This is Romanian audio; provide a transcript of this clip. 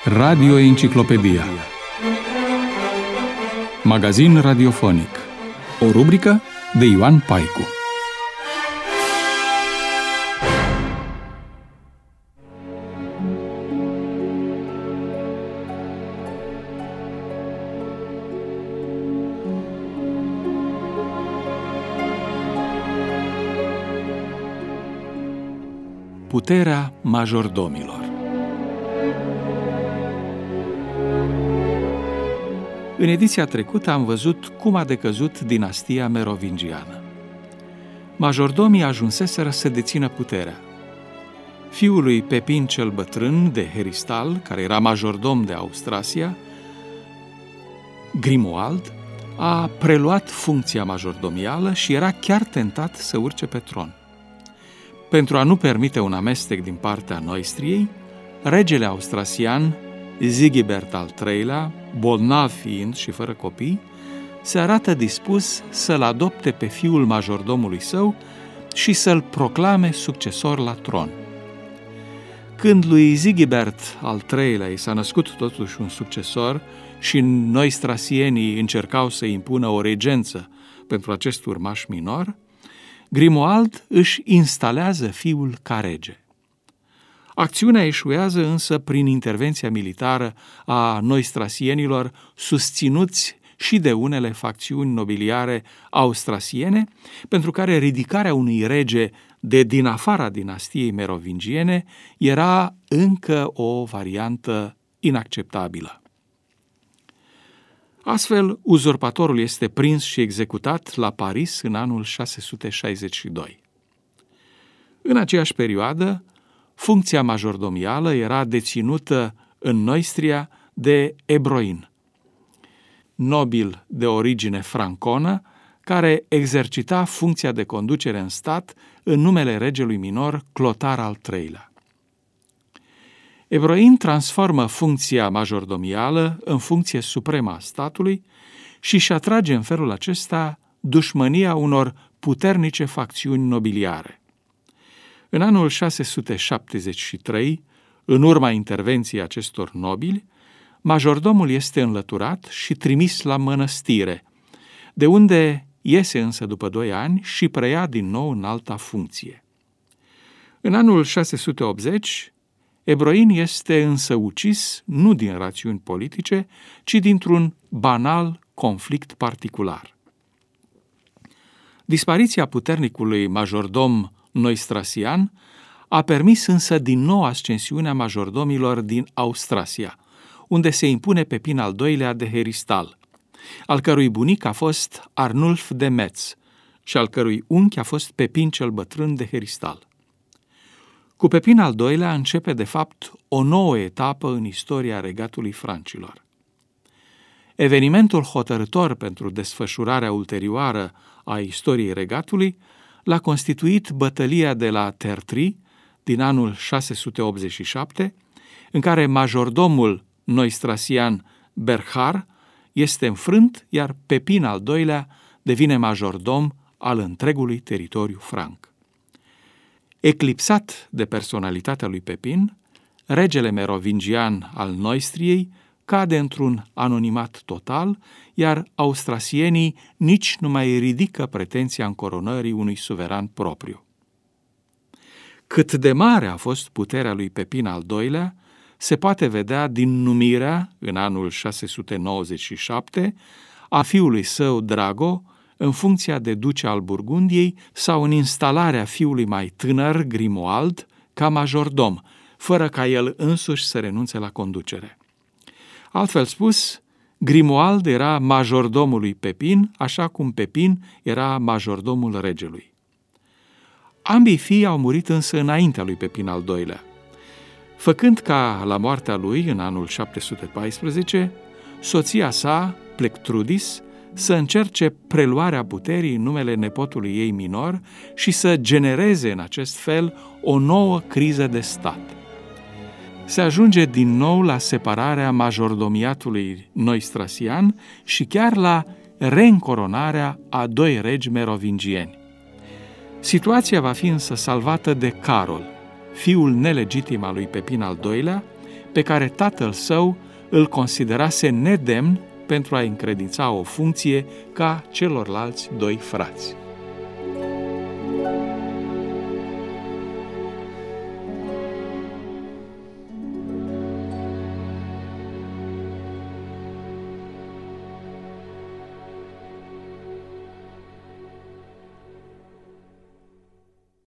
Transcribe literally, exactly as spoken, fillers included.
Radio Enciclopedia. Magazin radiofonic. O rubrică de Ioan Paicu. Puterea majordomilor. În ediția trecută am văzut cum a decăzut dinastia merovingiană. Majordomii ajunseseră să dețină puterea. Fiul lui Pepin cel Bătrân de Heristal, care era majordom de Austrasia, Grimoald, a preluat funcția majordomială și era chiar tentat să urce pe tron. Pentru a nu permite un amestec din partea Neustriei, regele austrasian Sigibert al treilea, bolnav fiind și fără copii, se arată dispus să-l adopte pe fiul majordomului său și să-l proclame succesor la tron. Când lui Sigibert al treilea i s-a născut totuși un succesor și noistrasienii încercau să impună o regență pentru acest urmaș minor, Grimoald își instalează fiul ca rege. Acțiunea eșuează însă prin intervenția militară a noistrasienilor, susținuți și de unele facțiuni nobiliare austrasiene, pentru care ridicarea unui rege de din afara dinastiei merovingiene era încă o variantă inacceptabilă. Astfel, uzurpatorul este prins și executat la Paris în anul șase sute șaizeci și doi. În aceeași perioadă, funcția majordomială era deținută în Neustria de Ebroin, nobil de origine franconă, care exercita funcția de conducere în stat în numele regelui minor Clotar al treilea. Ebroin transformă funcția majordomială în funcție supremă a statului și își atrage în felul acesta dușmânia unor puternice facțiuni nobiliare. În anul șase sute șaptezeci și trei, în urma intervenției acestor nobili, majordomul este înlăturat și trimis la mănăstire, de unde iese însă după doi ani și preia din nou în alta funcție. În anul șase sute optzeci, Ebroin este însă ucis nu din rațiuni politice, ci dintr-un banal conflict particular. Dispariția puternicului majordom noistrasian a permis însă din nou ascensiunea majordomilor din Austrasia, unde se impune Pepin al doilea de Heristal, al cărui bunic a fost Arnulf de Metz și al cărui unchi a fost Pepin cel Bătrân de Heristal. Cu Pepin al doilea începe, de fapt, o nouă etapă în istoria regatului francilor. Evenimentul hotărâtor pentru desfășurarea ulterioară a istoriei regatului l-a constituit bătălia de la Tertri din anul șase sute optzeci și șapte, în care majordomul noistrasian Berhar este înfrânt, iar Pepin al doilea devine majordom al întregului teritoriu franc. Eclipsat de personalitatea lui Pepin, regele merovingian al Neustriei cade într-un anonimat total, iar austrasienii nici nu mai ridică pretenția încoronării unui suveran propriu. Cât de mare a fost puterea lui Pepin al doilea, se poate vedea din numirea, în anul șase sute nouăzeci și șapte, a fiului său Drago în funcția de duce al Burgundiei sau în instalarea fiului mai tânăr, Grimoald, ca majordom, fără ca el însuși să renunțe la conducere. Altfel spus, Grimoald era majordomul lui Pepin, așa cum Pepin era majordomul regelui. Ambii fii au murit însă înaintea lui Pepin al doilea, făcând ca, la moartea lui, în anul șapte sute paisprezece, soția sa, Plectrudis, să încerce preluarea puterii în numele nepotului ei minor și să genereze în acest fel o nouă criză de stat. Se ajunge din nou la separarea majordomiatului noistrasian și chiar la reîncoronarea a doi regi merovingieni. Situația va fi însă salvată de Carol, fiul nelegitim al lui Pepin al doilea, pe care tatăl său îl considerase nedemn pentru a încredința o funcție ca celorlalți doi frați.